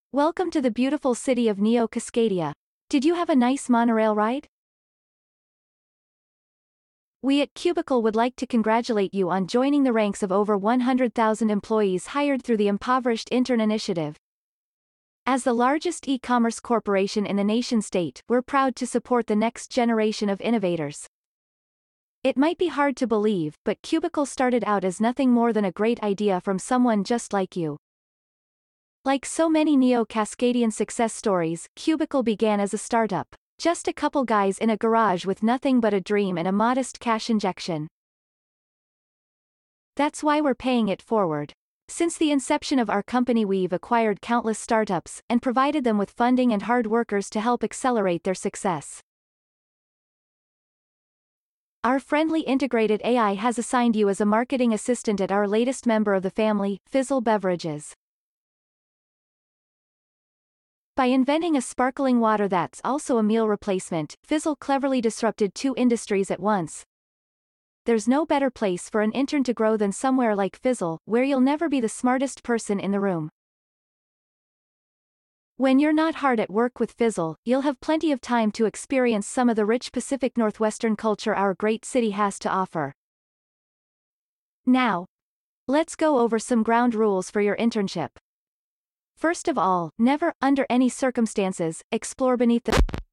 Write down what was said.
Welcome to the beautiful city of Neo Cascadia. Did you have a nice monorail ride? We at Cubicle would like to congratulate you on joining the ranks of over 100,000 employees hired through the Impoverished Intern Initiative. As the largest e-commerce corporation in the nation-state, we're proud to support the next generation of innovators. It might be hard to believe, but Cubicle started out as nothing more than a great idea from someone just like you. Like so many Neo-Cascadian success stories, Cubicle began as a startup. Just a couple guys in a garage with nothing but a dream and a modest cash injection. That's why we're paying it forward. Since the inception of our company, we've acquired countless startups and provided them with funding and hard workers to help accelerate their success. Our friendly integrated AI has assigned you as a marketing assistant at our latest member of the family, Fizzle Beverages. By inventing a sparkling water that's also a meal replacement, Fizzle cleverly disrupted two industries at once. There's no better place for an intern to grow than somewhere like Fizzle, where you'll never be the smartest person in the room. When you're not hard at work with Fizzle, you'll have plenty of time to experience some of the rich Pacific Northwestern culture our great city has to offer. Now, let's go over some ground rules for your internship. First of all, never, under any circumstances, explore beneath the